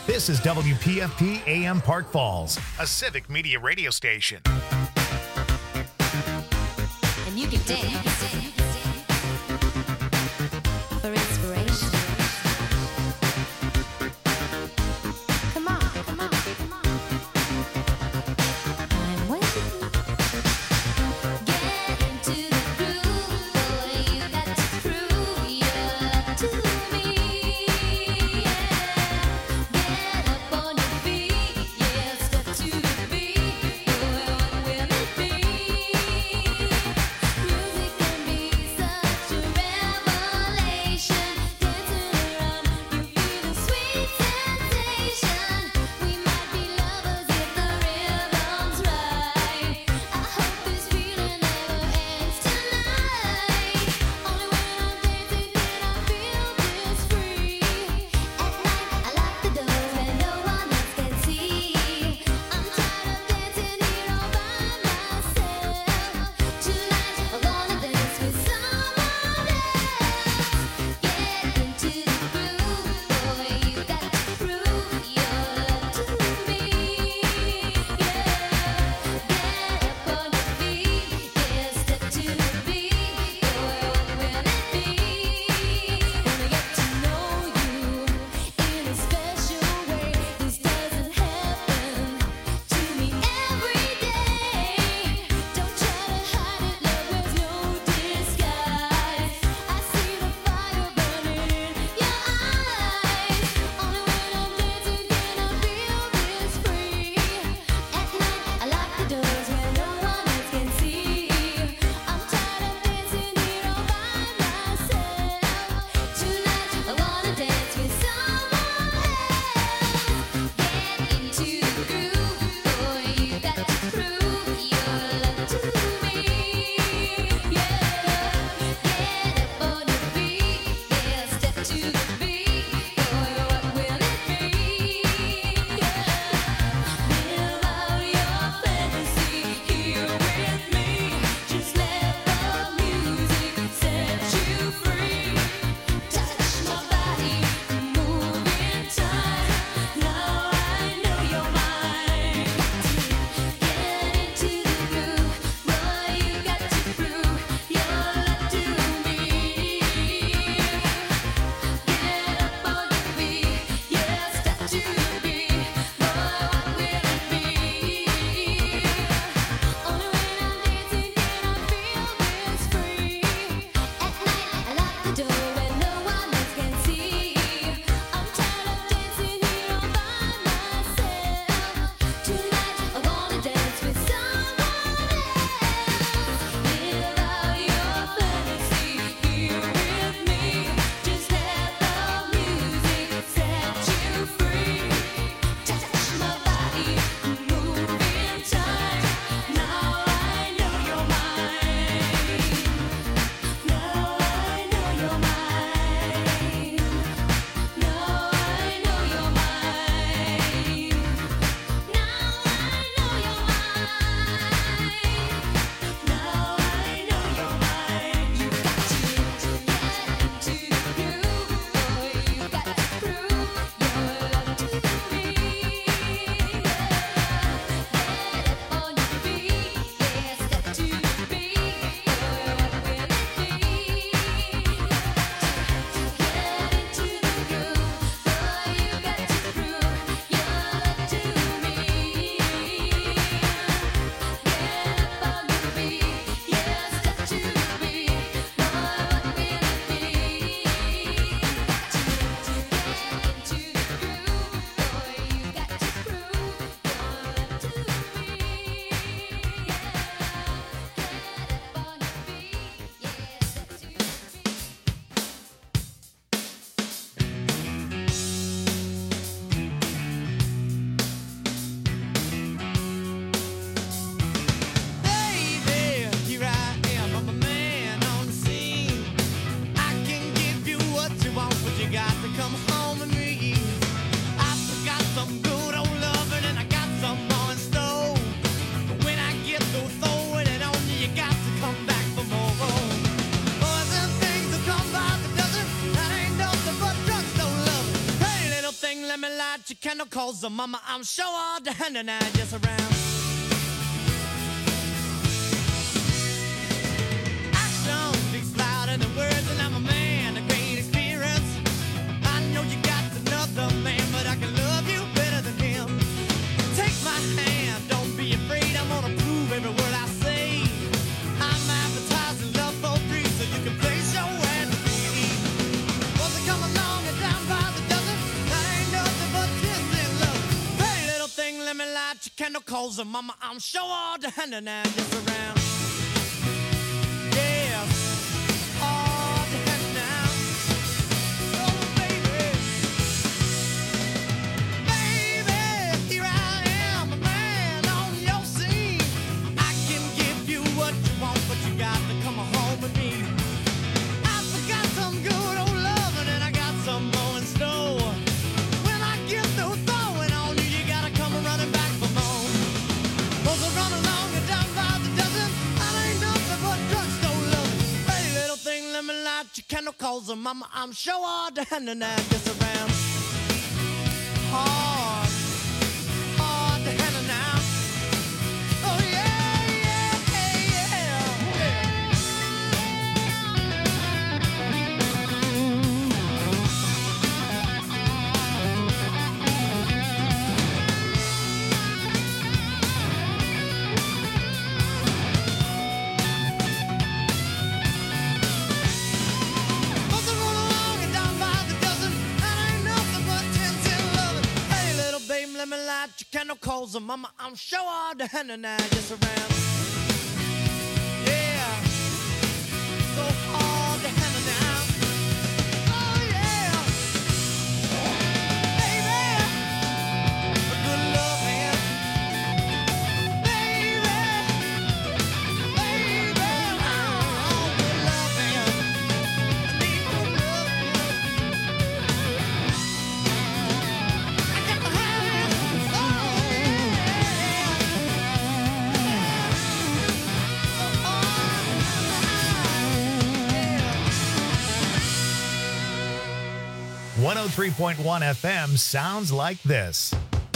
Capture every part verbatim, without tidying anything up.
This is W P F P A M Park Falls, a civic media radio station. And you can dance for inspiration. Come on, come on, come on. I'm waiting. Get into the groove, boy. You got to prove your love to me. Get up on your feet, yeah. Step to the beat, boy. What will it be? Music. light your candle, cause the mama, I'm sure all the hand and I just around. Action speaks louder than words, and I'm a man of great experience. I know you got another man, but I can love you better than him. Take my hand, don't be afraid, I'm gonna prove every word I say. I'm advertising love for free, so you can place your ad with me. Was it come along and down by the dozen? That ain't nothing but tears in love. Hey, little thing, let me light your candle, cause the mama, I'm sure all the hand and I just around. Yeah, all the hand now. Oh, baby. Baby, here I am, a man on your scene. I can give you what you want, but you got to come home with me. I forgot some good old loving, and I got some more in store. When I get through throwing on you, you gotta come running back for more. Those are run along and down by the dozen. That ain't nothing but drugstore love. Hey, little thing, let me light your candle, cause the mama, I'm sure all the hand and I just around. Hard, hard to handle now. Oh yeah, yeah, yeah, yeah. Must have run along and down by the dozen. That ain't nothing but ten, ten loving. Hey, little babe, let me light your candle, cause the mama, I'm sure all the hand and I just around. Yeah, so hard to handle now. Oh yeah, baby, a good love man. Baby, baby, oh, good love man. I need good love man. I got to have it. Oh yeah. one oh three point one F M sounds like this.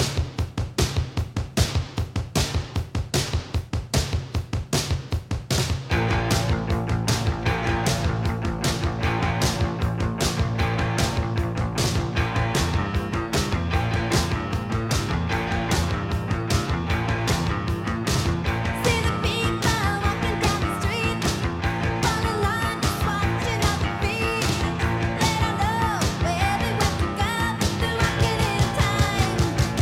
See the people walking down the street, fall in line, just watching how they feel. They don't know where they want to go, they're walking in time.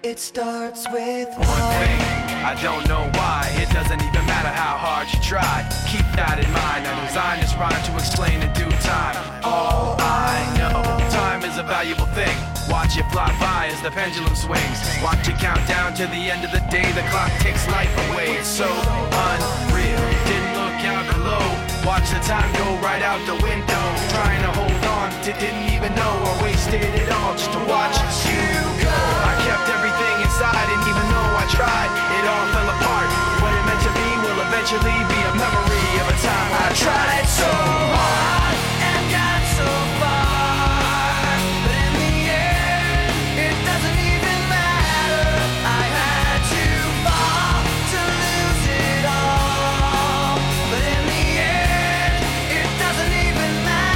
It starts with One thing, I don't know why. It doesn't even matter how hard you try. Keep that in mind. I designed this rhyme to explain in due time. All I know, time is a valuable thing. Watch it fly by as the pendulum swings. Watch it count down to the end of the day. The clock takes life away. It's so unreal. Didn't look out below. Watch the time go right out the window. Trying to hold on to didn't even know I wasted it all just to watch you go. I kept everything inside, and even though I tried, it all fell apart. What it meant to be will eventually be a memory of a time I tried so hard and got so far. But in the end, it doesn't even matter. I had to fall to lose it all. But in the end, it doesn't even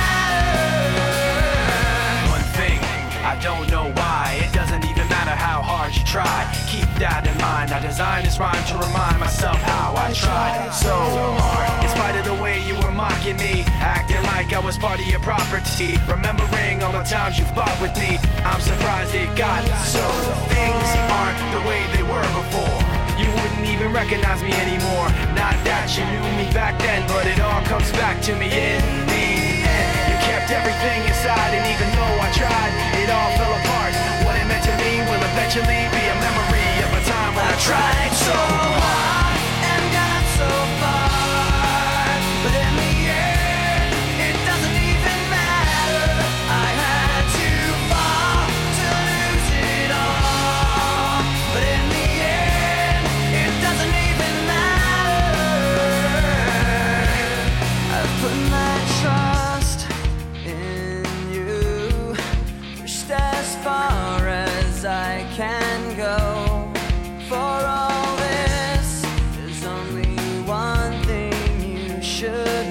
matter. One thing, I don't know why. It doesn't even matter how hard you try. Keep that in mind. I designed this rhyme to remind myself how I tried so hard. In spite of the way you were mocking me, acting like I was part of your property, remembering all the times you fought with me, I'm surprised it got so. Things aren't the way they were before. You wouldn't even recognize me anymore. Not that you knew me back then, but it all comes back to me in the end. You kept everything inside, and even though I tried, it all fell apart. What it meant to me will eventually be a memory of a time when I tried so hard and got so far. But in the end, it doesn't even matter. I had to fall to lose it all. But in the end, it doesn't even matter. I've put my trust in you, pushed as far as I can go. For all this, there's only one thing you should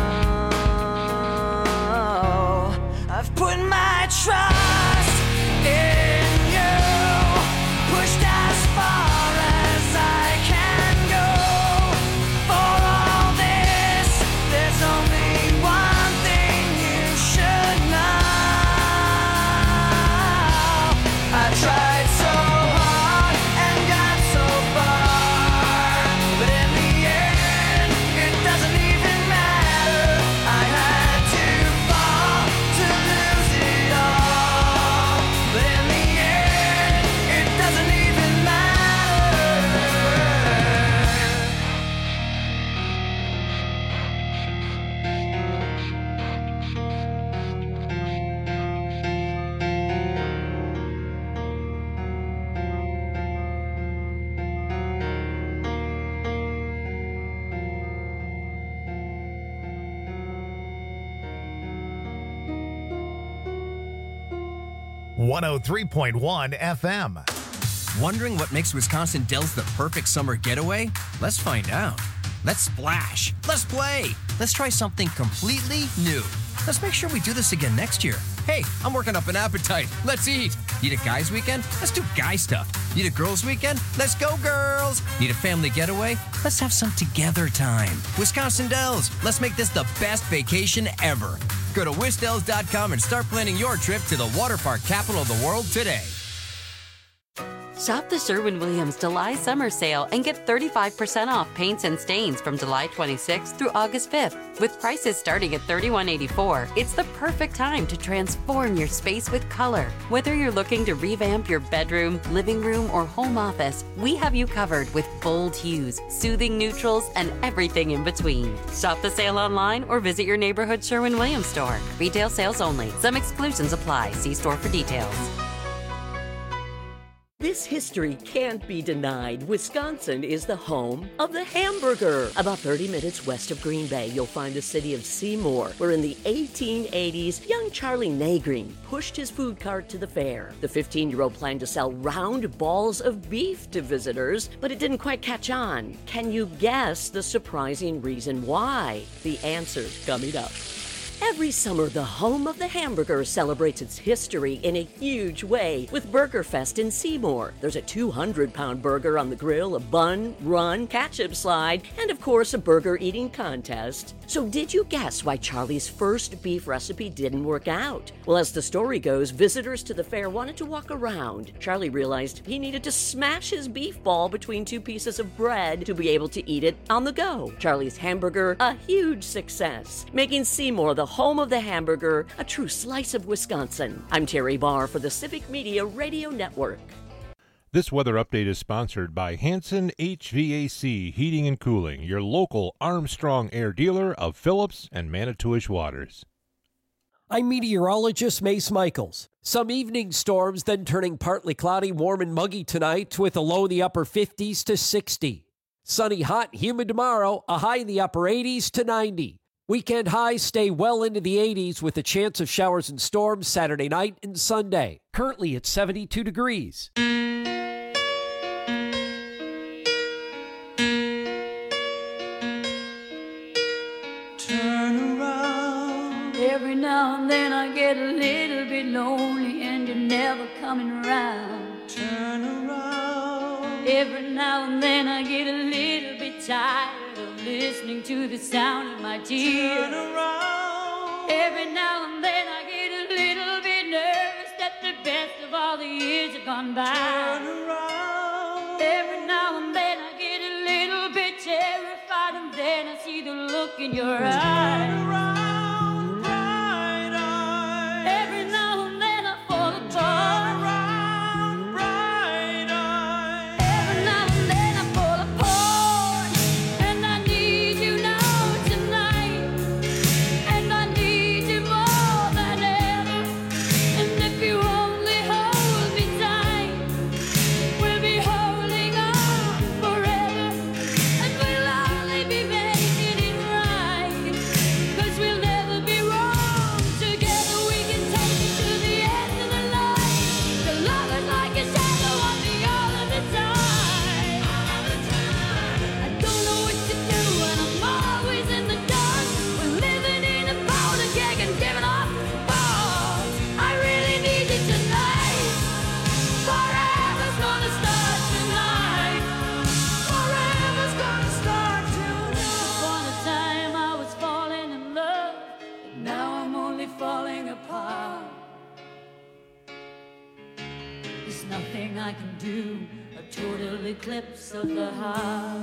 know. I've put my trust in you, pushed as far as I can go. For all this, there's only one thing you should know. I tried so hard and got so far, but in the end, it doesn't even matter. I had to fall to lose it all, but in the end, it doesn't even matter. one oh three point one F M. Wondering what makes Wisconsin Dells the perfect summer getaway? Let's find out. Let's splash. Let's play. Let's try something completely new. Let's make sure we do this again next year. Hey, I'm working up an appetite. Let's eat. Need a guys weekend? Let's do guy stuff. Need a girls weekend? Let's go girls. Need a family getaway? Let's have some together time. Wisconsin Dells. Let's make this the best vacation ever. Go to wisdells dot com and start planning your trip to the water park capital of the world today. Shop the Sherwin-Williams July Summer Sale and get thirty-five percent off paints and stains from July twenty-sixth through August fifth. With prices starting at thirty-one eighty-four, it's the perfect time to transform your space with color. Whether you're looking to revamp your bedroom, living room, or home office, we have you covered with bold hues, soothing neutrals, and everything in between. Shop the sale online or visit your neighborhood Sherwin-Williams store. Retail sales only. Some exclusions apply. See store for details. This history can't be denied. Wisconsin is the home of the hamburger. About thirty minutes west of Green Bay, you'll find the city of Seymour, where in the eighteen eighties, young Charlie Nagreen pushed his food cart to the fair. The fifteen-year-old planned to sell round balls of beef to visitors, but it didn't quite catch on. Can you guess the surprising reason why? The answer's coming up. Every summer, the home of the hamburger celebrates its history in a huge way with Burger Fest in Seymour. There's a two hundred pound burger on the grill, a bun, run, ketchup slide, and of course, a burger eating contest. So did you guess why Charlie's first beef recipe didn't work out? Well, as the story goes, visitors to the fair wanted to walk around. Charlie realized he needed to smash his beef ball between two pieces of bread to be able to eat it on the go. Charlie's hamburger, a huge success, making Seymour the home of the hamburger, a true slice of Wisconsin. I'm Terry Barr for the Civic Media Radio Network. This weather update is sponsored by Hanson H V A C Heating and Cooling, your local Armstrong Air dealer of Phillips and Manitowish Waters. I'm meteorologist Mace Michaels. Some evening storms, then turning partly cloudy, warm and muggy tonight with a low in the upper fifties to sixty. Sunny, hot, humid tomorrow, a high in the upper eighties to ninety. Weekend highs stay well into the eighties with a chance of showers and storms Saturday night and Sunday. Currently at seventy-two degrees. Every now and then I get a little bit lonely and you're never coming around. Turn around. Every now and then I get a little bit tired of listening to the sound of my tears. Turn around. Every now and then I get a little bit nervous that the best of all the years have gone by. Turn around. Every now and then I get a little bit terrified and then I see the look in your eyes. Turn around. I can do a total eclipse of the heart.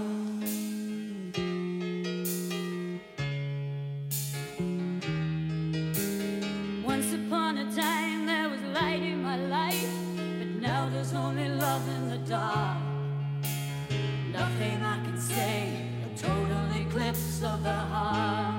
Once upon a time there was light in my life, but now there's only love in the dark. Nothing I can say, a total eclipse of the heart.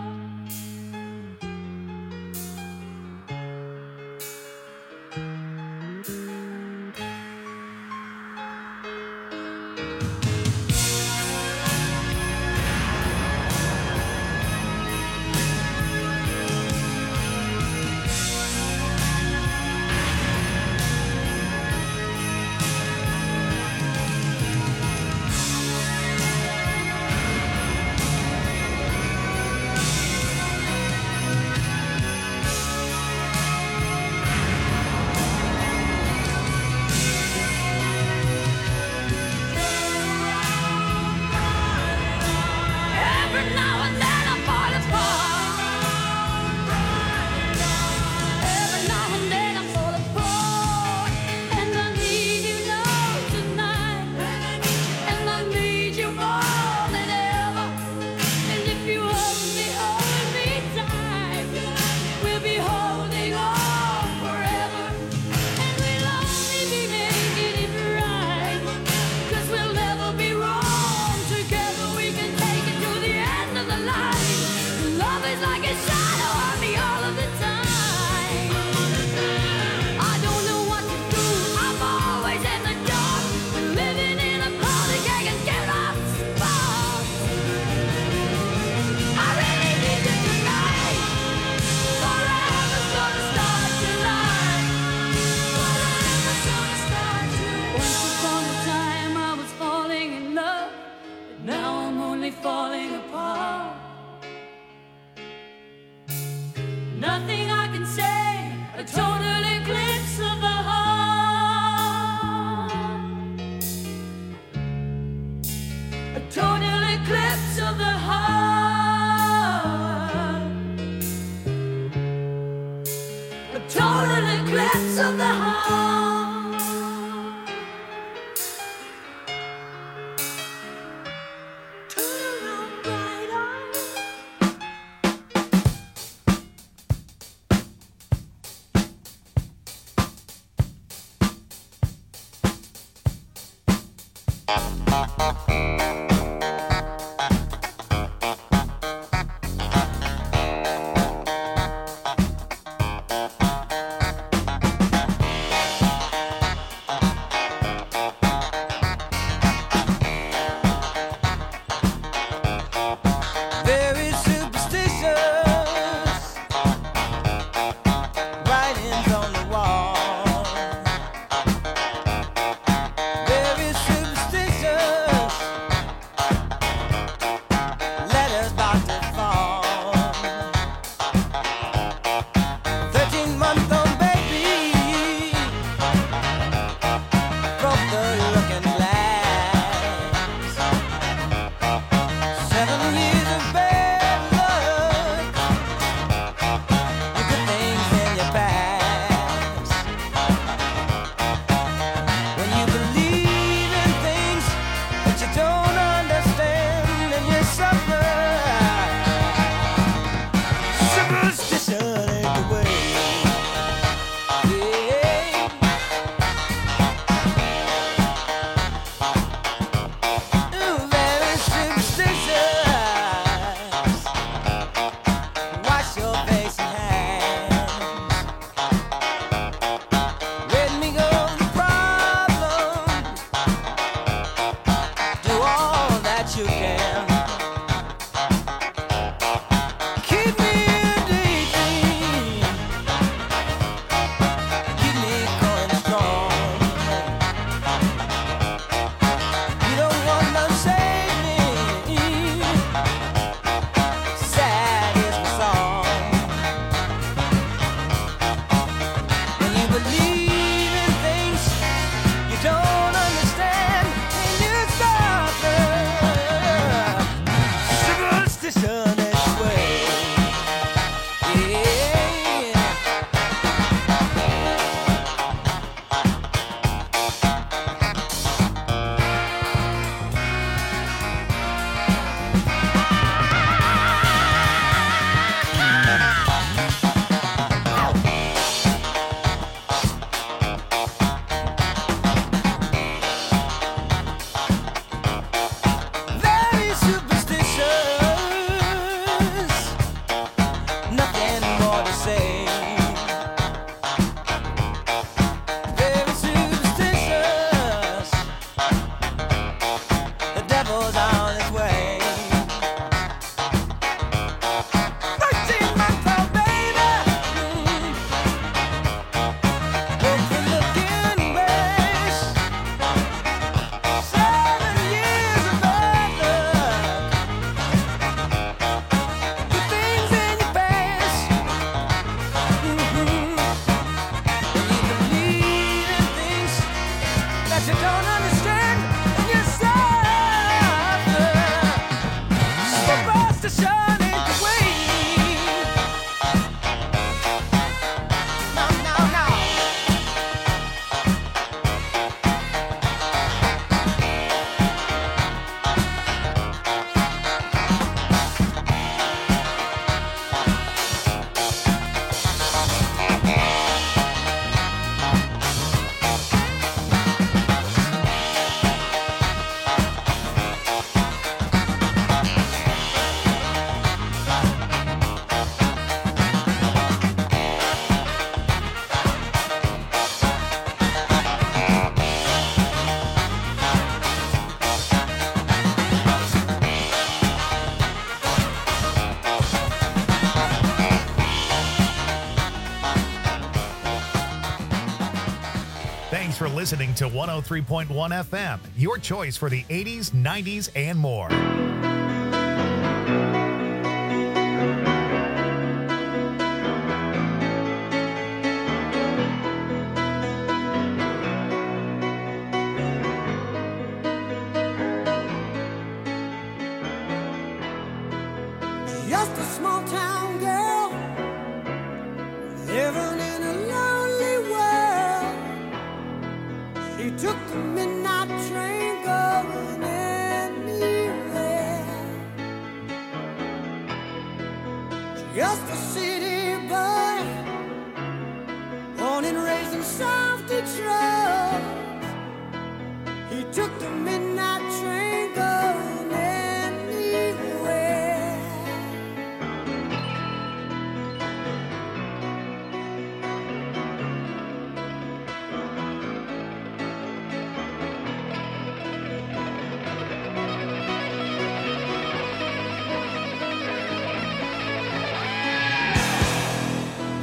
Very superstitious, writings on the wall. Very superstitious, letters about to fall. Thirteen-month-old baby broke the looking glass. Seven years of bad luck, you put things in your past. When you believe in things that you don't understand, and you suffer. Superstition ain't the way. Yeah. Ooh, very superstitious. Wash your face and hands. Let me go the problem. Do all that you can. Keep me daydream. Keep me going strong. You don't want to save me. Sad is the song. When you believe in things you don't understand, and you suffer. Superstition is the way. Yeah. Very superstitious, nothing more to say. Very superstitious, the devil's on his way. Thirteen-month-old baby, broke the looking glass. Seven years of bad luck, put things in your past. Mhm. When you believe in things that you don't understand, and you suffer. Superstition ain't the way. No, no, no. Thanks for listening to one oh three point one F M, your choice for the eighties, nineties, and more. Just a small town girl living in a lonely world. She took the midnight train going anywhere. Just a city boy, born and raised in South Detroit. He took the midnight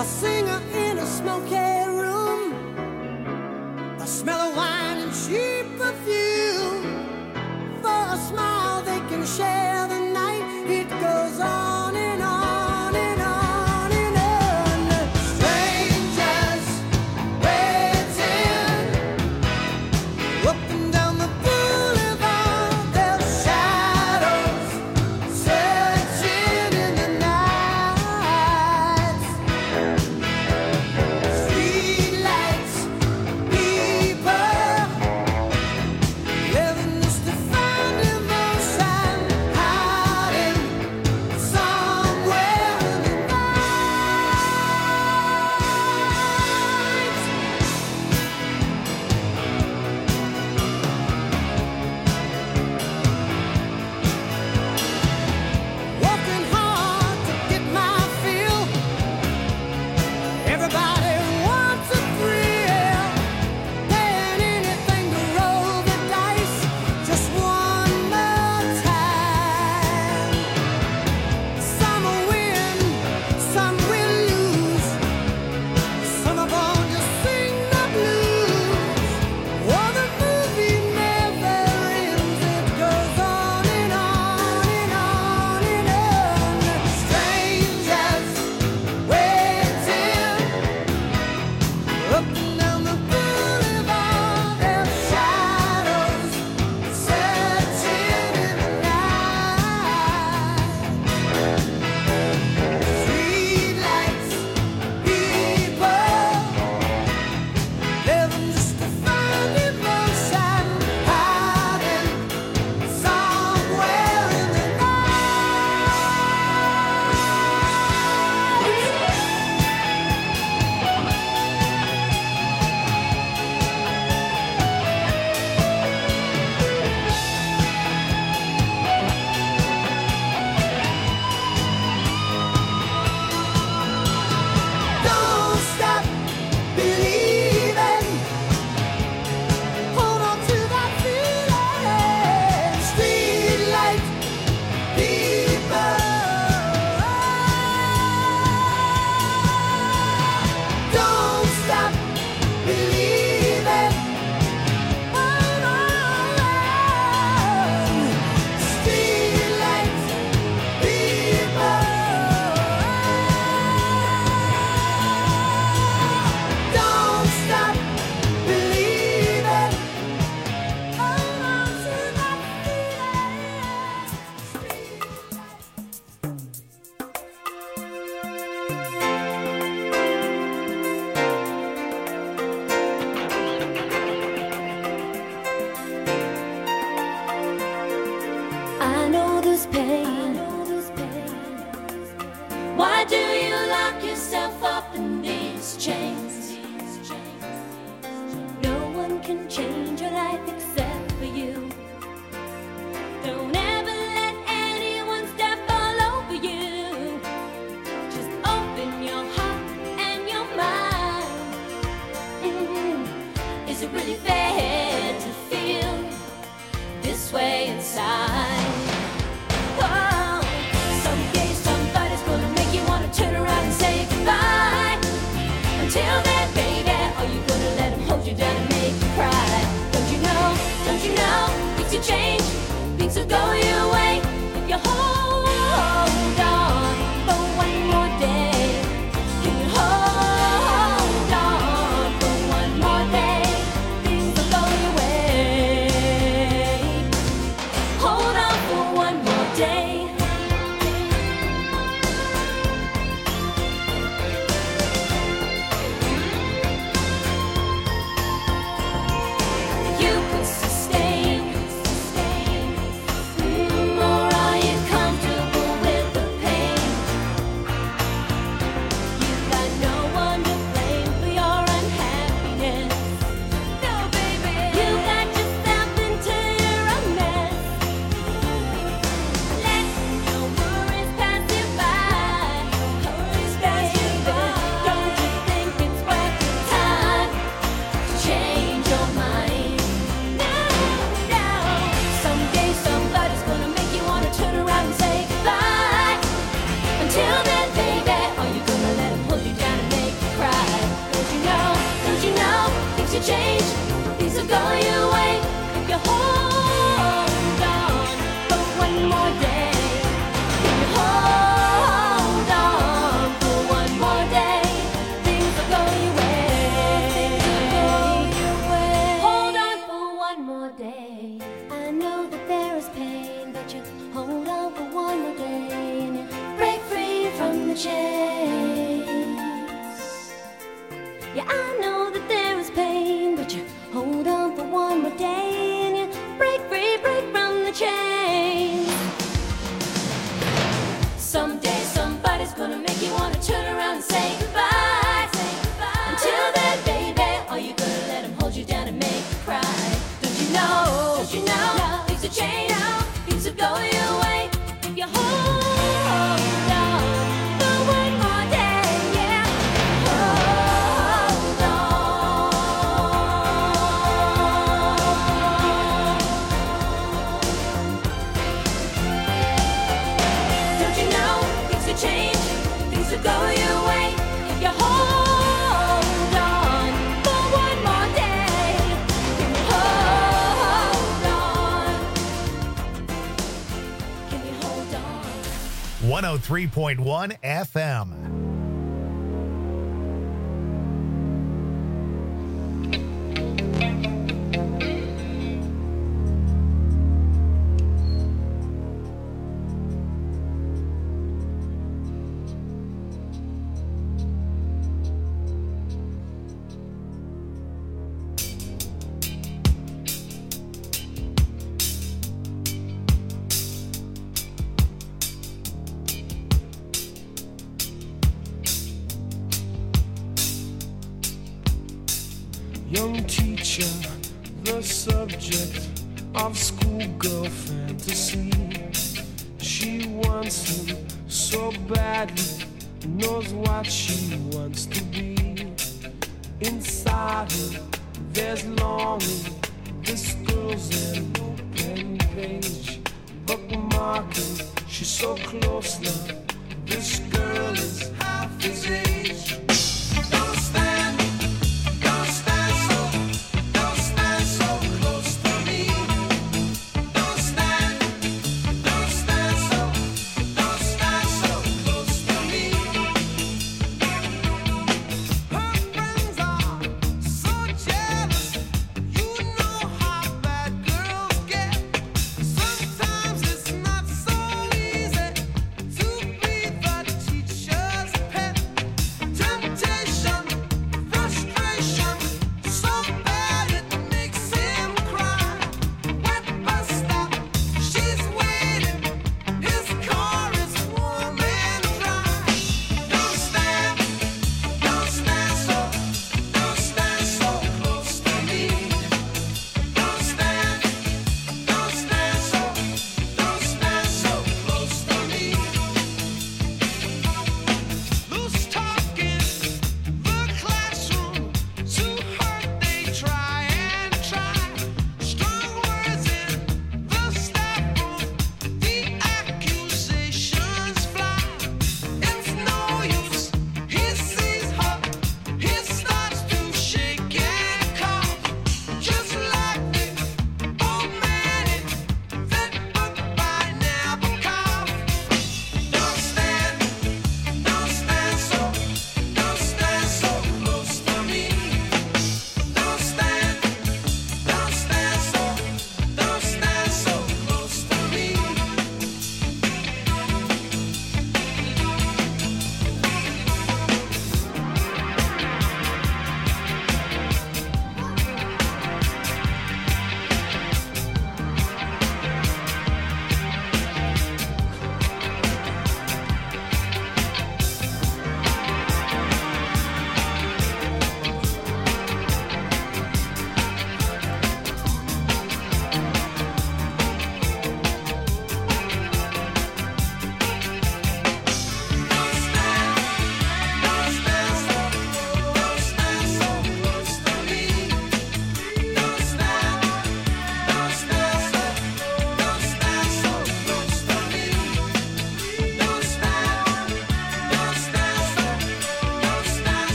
a singer in a smoky room, the smell of wine and cheap perfume. For a smile they can share the night. It goes on and on and on and on. Strangers waiting up and down the boulevard, their shadows searching in the night. Streetlights, people living just to find emotion, hiding somewhere in the working hard to get my fill. Everybody wants a thrill, paying anything to roll the dice just one more time. Some will win, some will lose. Some are born to sing the blues. Oh, the movie never ends. It goes on and on and on and on. Strangers waiting up and down the boulevard, their shadows searching in the night. Streetlights, people living just to find emotion, hiding somewhere in the Don't stop believing. Hold on to that feeling. Streetlight people. Don't stop believing. Hold on. Streetlight people. Don't stop believing. Hold on to that I know this pain. Why do you lock yourself up in these chains? No one can change your life except for you. Don't ever let anyone step all over you. Just open your heart and your mind. Mm. Is it really fair to feel this way inside? Oh, someday somebody's gonna make you wanna turn around and say goodbye. Until then, baby, are you gonna let him hold you down and make you cry? Don't you know, don't you know, things will change, things will go your way if you hold on for one more day. Can you hold on for one more day? Things will go your way. Hold on for one more day. You could sustain, sustain, mm, one oh three point one F M. Young teacher, the subject of schoolgirl fantasy. She wants him so badly, knows what she wants to be. Inside her, there's longing. This girl's an open page, bookmarking. She's so close now. This girl is half his age. Don't stand.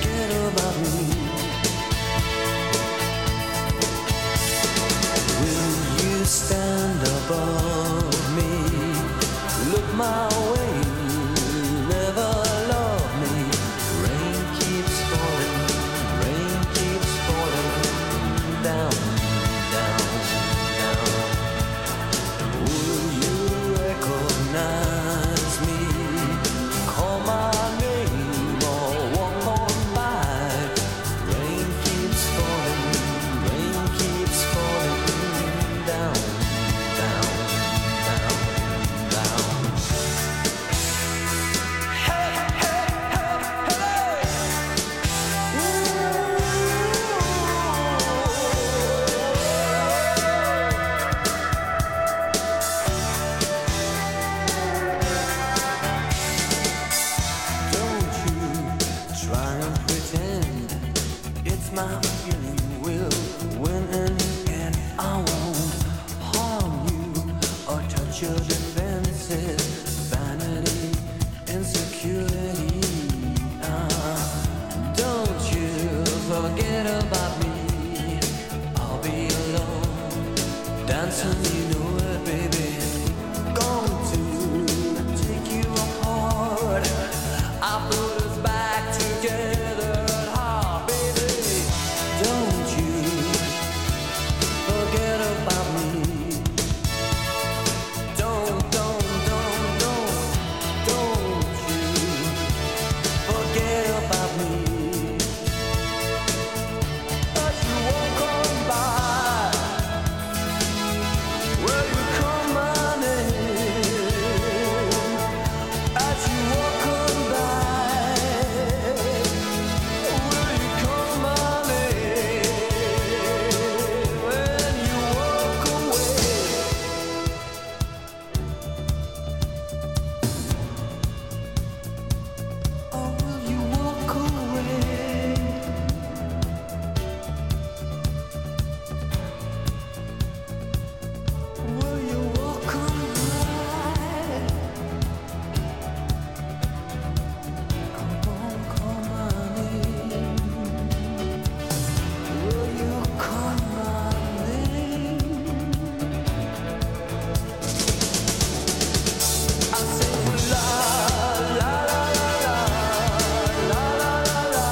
Will try and pretend it's my feeling will win in the end. I won't harm you or touch your defenses, vanity, insecurity. Uh, don't you forget about me. I'll be alone, dancing, you know it, baby. Going to take you apart. I put us back together at heart, baby. Don't you forget about me. Don't, don't, don't, don't, don't you forget about me. As you walk on by, will you call my name? As you walk on by, will you call my name? When you walk away, or will you walk away? Will you walk on by? I won't call my name. Will you call my name? I say la la la la la la la la la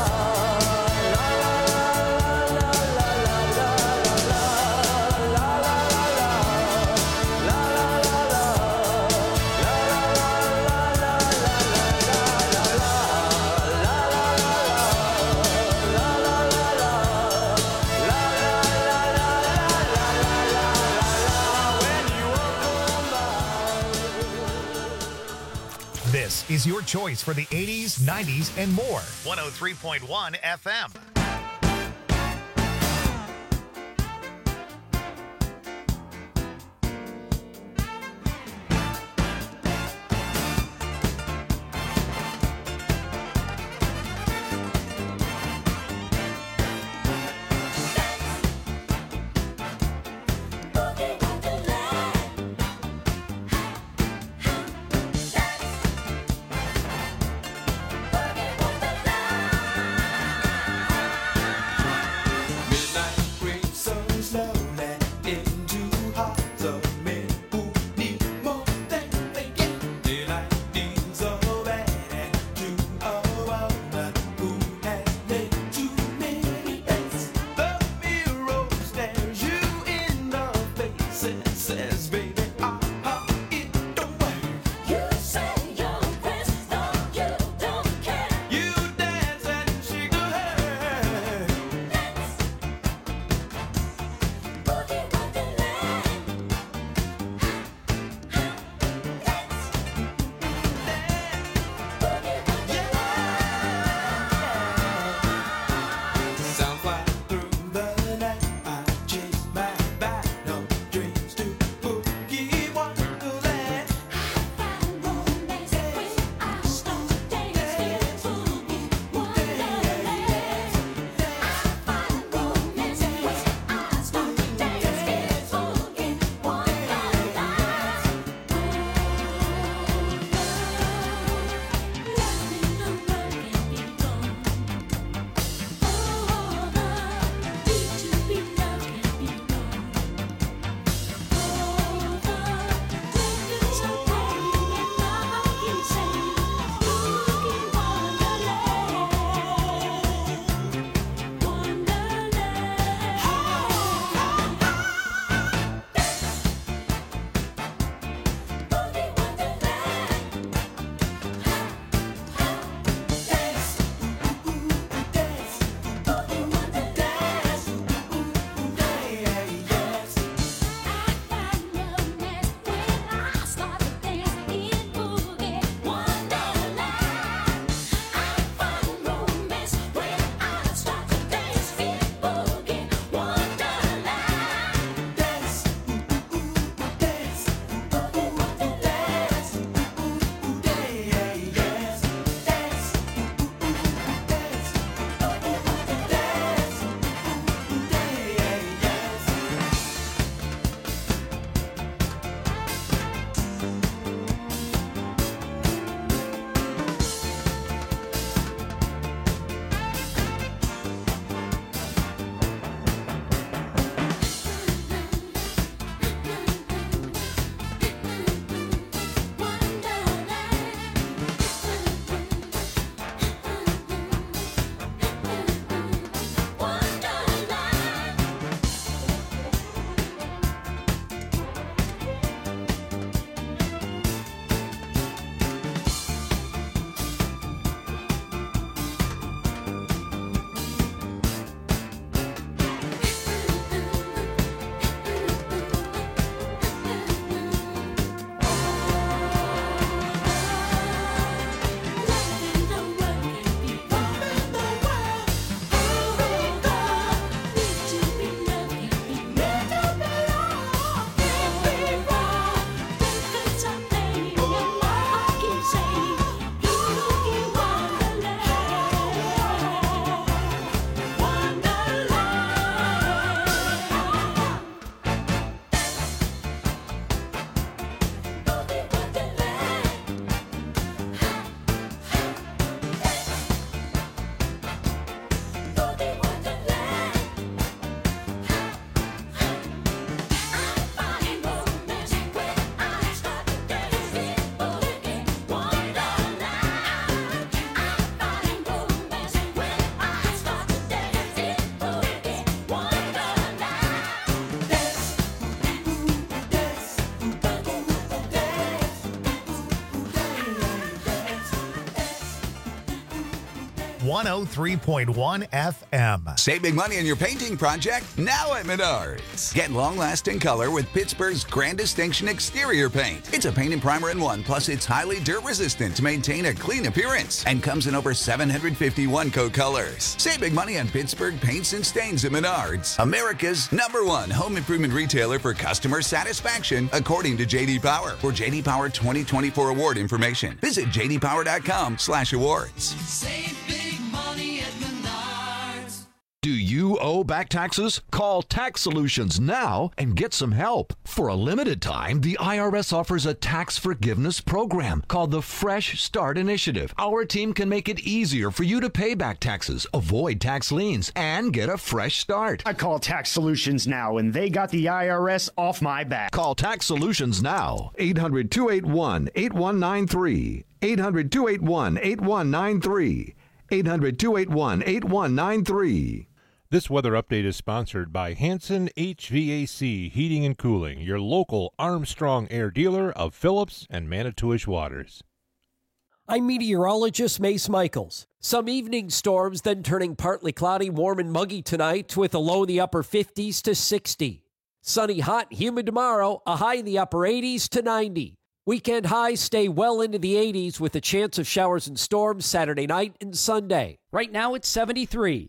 la la la la la This is your choice for the eighties, nineties, and more. one oh three point one F M. Boogie one oh three point one F M. Save big money on your painting project now at Menards. Get long-lasting color with Pittsburgh's Grand Distinction exterior paint. It's a paint and primer in one, plus it's highly dirt-resistant to maintain a clean appearance and comes in over seven hundred fifty one-coat colors. Save big money on Pittsburgh paints and stains at Menards, America's number one home improvement retailer for customer satisfaction, according to J D Power. For J D Power twenty twenty-four award information, visit j d power dot com slash awards. Save big money at Menards. Do you owe back taxes? Call Tax Solutions now and get some help. For a limited time, the I R S offers a tax forgiveness program called the Fresh Start Initiative. Our team can make it easier for you to pay back taxes, avoid tax liens, and get a fresh start. I call Tax Solutions now, and they got the I R S off my back. Call Tax Solutions now. eight hundred, two eight one, eight one nine three. eight hundred, two eight one, eight one nine three. eight hundred, two eight one, eight one nine three. This weather update is sponsored by Hanson H V A C Heating and Cooling, your local Armstrong Air dealer of Phillips and Manitowish Waters. I'm meteorologist Mace Michaels. Some evening storms, then turning partly cloudy, warm and muggy tonight with a low in the upper fifties to sixty. Sunny, hot, humid tomorrow, a high in the upper eighties to ninety. Weekend highs stay well into the eighties with a chance of showers and storms Saturday night and Sunday. Right now it's seventy-three.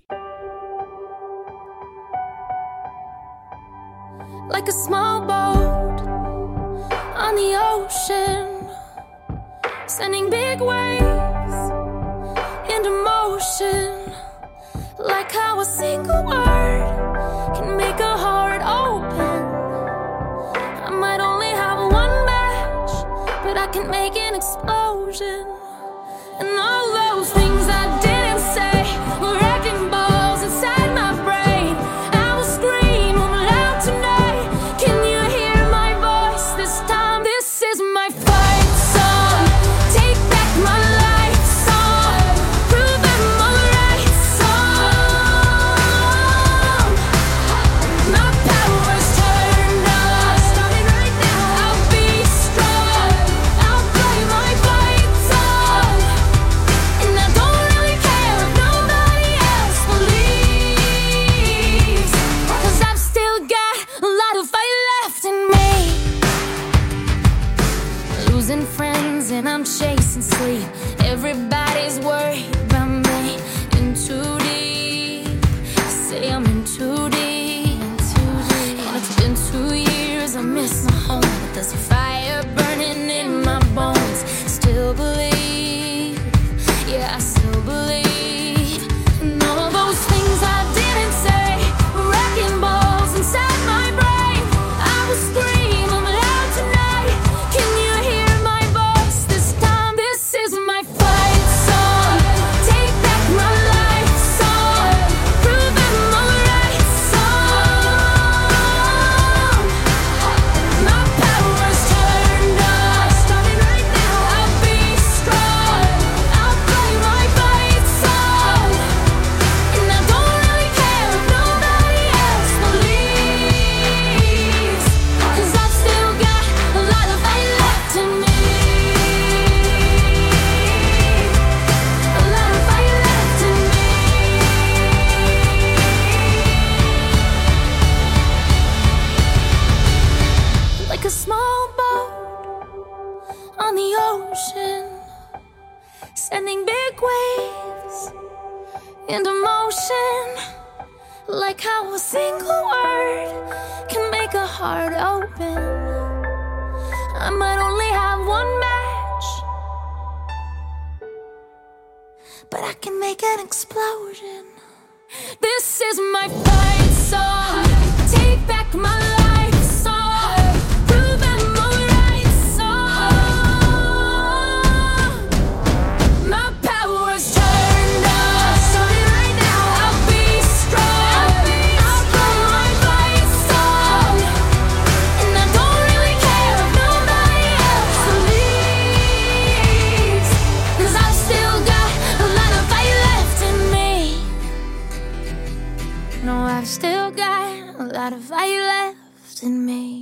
Like a small boat on the ocean, sending big waves into motion. Like how a single word can make a heart open. I might only have one match, but I can make an explosion. And all those things I didn't say were wrecking balls inside my brain. I will scream loud tonight. Can you hear my voice this time? This is my fight song. Take back my life song. Prove I'm alright song. My power's turned on. Starting right now. I'll be strong. I'll play my fight song. And I don't really care if nobody else believes, 'cause I've still got a lot of fight left in me. Losing friends and I'm chasing sleep. Everybody's worried about me. In too deep. Say I'm in too deep. And it's been two years. I miss my home, but there's a fire burning in my bones. Still believe. Yeah, I still believe. And all those things I didn't say were wrecking balls inside my brain. I will scream I'm loud tonight. Can you hear my voice this time? This is my fight song. Take back my life song. Prove I'm alright song. My power's turned on. Starting right now. I'll be strong. I'll play my fight song. And I don't really care if nobody else believes, 'cause I've still got a lot of fight left in me. A lot of fight left in me. Like a small boat on the ocean, sending big waves into motion. Like how a single word can make a heart open. I might only have one match, but I can make an explosion. This is my fight song. Take back my life song. Prove I'm alright song. My power's turned on. Starting right now. I'll be strong. I'll play my fight song. And I don't really care if nobody else believes, 'cause I've still got a lot of fight left in me. No, I've still got a lot of fight left in me.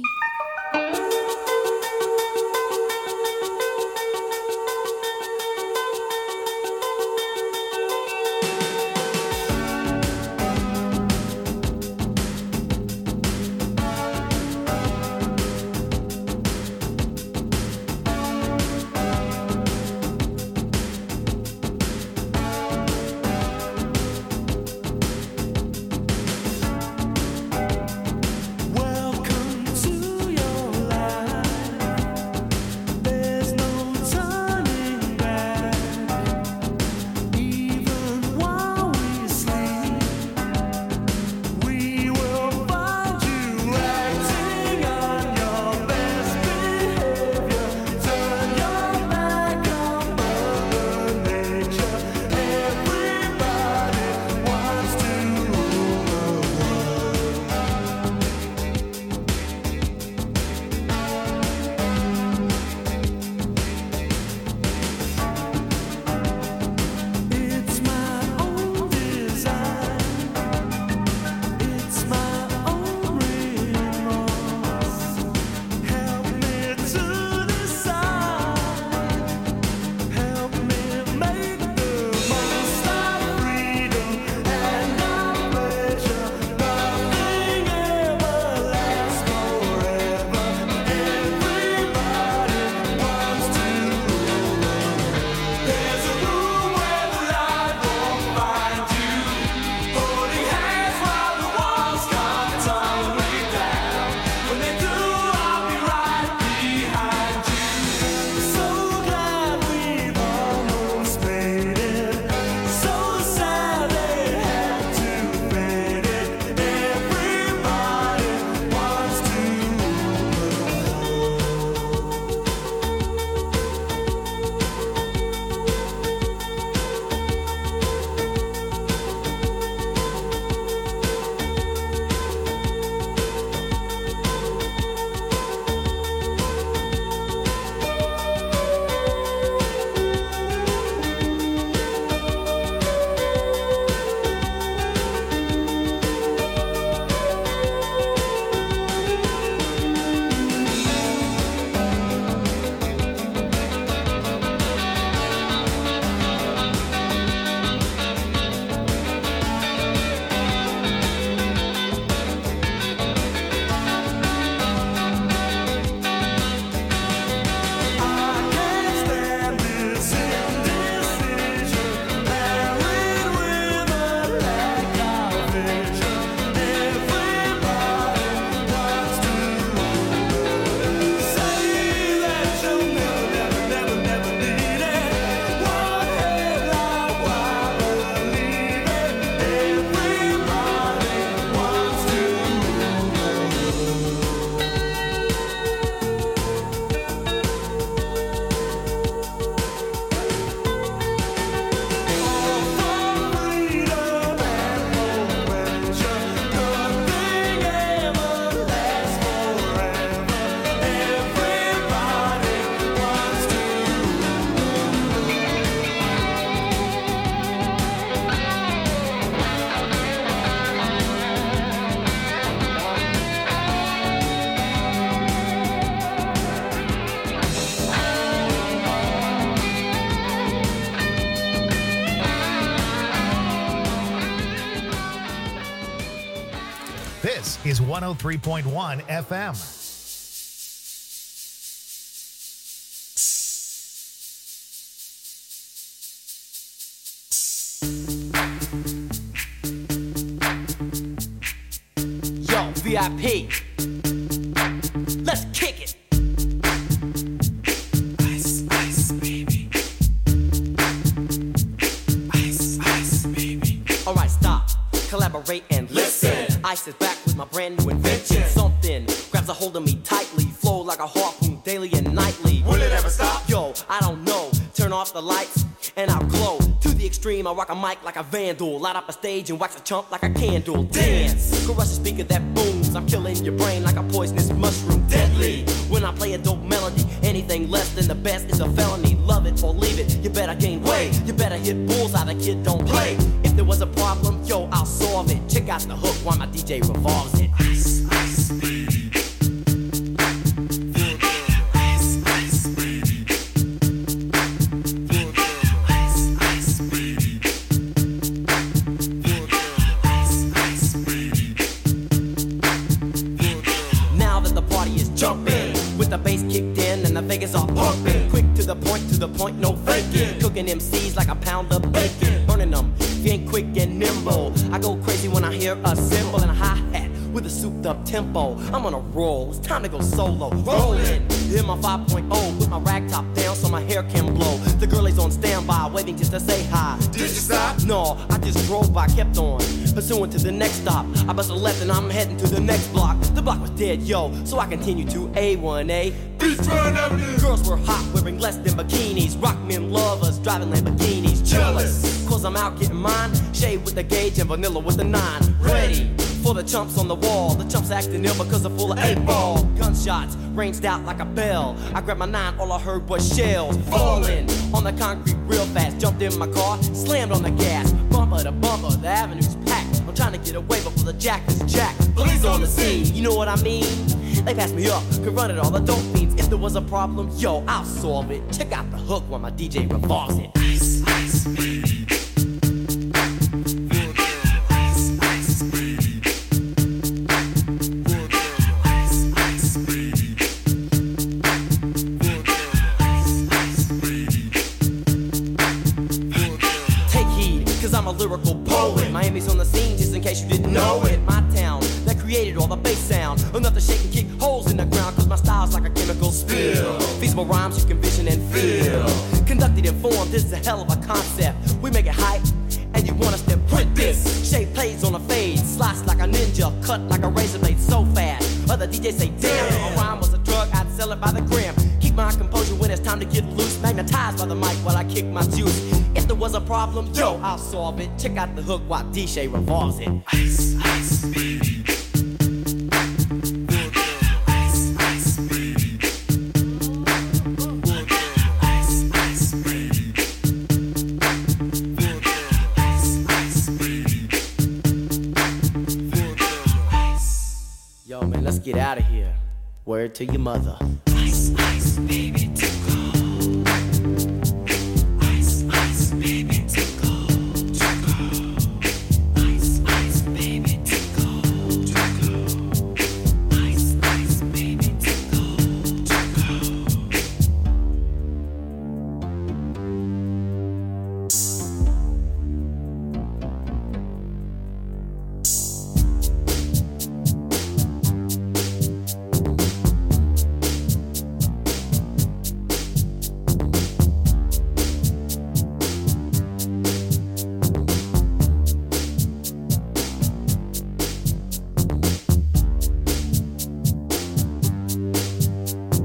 This is one oh three point one F M. Yo, V I P. Let's kick it. Ice, ice, baby. Ice, ice, baby. Alright, stop. Collaborate and listen. Ice is back with my brand new invention. Something grabs a hold of me tightly. Flow like a harpoon daily and nightly. Will it ever stop? Yo, I don't know. Turn off the lights and I'll glow. To the extreme, I rock a mic like a vandal. Light up a stage and wax a chump like a candle. Dance, crush a speaker that booms. I'm killing your brain like a poisonous mushroom. Deadly, when I play a dope melody. Anything less than the best is a felony. Love it or leave it, you better gain weight. You better hit bullseye, the kid don't play. If there was a problem, yo, I'll solve it. Check out the hook while my D J revolves it. Ice, ice, baby. The bass kicked in and the Vegas all pumping. Quick to the point, to the point, no faking. Cooking M Cs like a pound of bacon. Burning them, if you ain't quick and nimble. I go crazy when I hear a cymbal and a hi-hat with a souped up tempo. I'm on a roll, it's time to go solo. Rolling, hit my five point oh. Put my rag top down so my hair can blow. The girl is on standby, waiting just to say hi. Did you stop? No, I just drove by, kept on pursuing to the next stop. I bust a left and I'm heading to the next block. The block was dead, yo, so I continued to A one A. Beachfront Avenue. Girls were hot, wearing less than bikinis. Rock men lovers, driving Lamborghinis. Jealous, cause I'm out getting mine. Shade with the gauge and vanilla with the nine. Ready for the chumps on the wall. The chumps acting ill because they're full of eight ball. Gunshots ranged out like a bell. I grabbed my nine, all I heard was shells falling on the concrete real fast. Jumped in my car, slammed on the gas. Bumper to bumper, the avenue's packed. I'm trying to get away before the jack is jacked. Police on the scene, you know what I mean? They passed me up, could run it all the dope fiends. If there was a problem, yo, I'll solve it. Check out the hook while my D J revolves it. Ice, ice, baby. I'm a lyrical poet. Miami's on the scene, just in case you didn't know it. My town that created all the bass sound. Enough to shake and kick holes in the ground, cause my style's like a chemical spill. Feasible rhymes you can vision and feel. Conducted in form, this is a hell of a concept. We make it hype, and you want us to print this. Shape plays on a fade, slice like a ninja, cut like a razor blade so fast. Other D Js say, damn, if a rhyme was a drug, I'd sell it by the gram. Keep my composure when it's time to get loose. Magnetized by the mic while I kick my juice. If there was a problem, yo, I'll solve it. Check out the hook while D J revolves it. Ice, ice, baby. Ice, ice, baby. Ice, ice, baby. Ice, ice, baby. Yo, man, let's get out of here. Word to your mother. Ice, ice.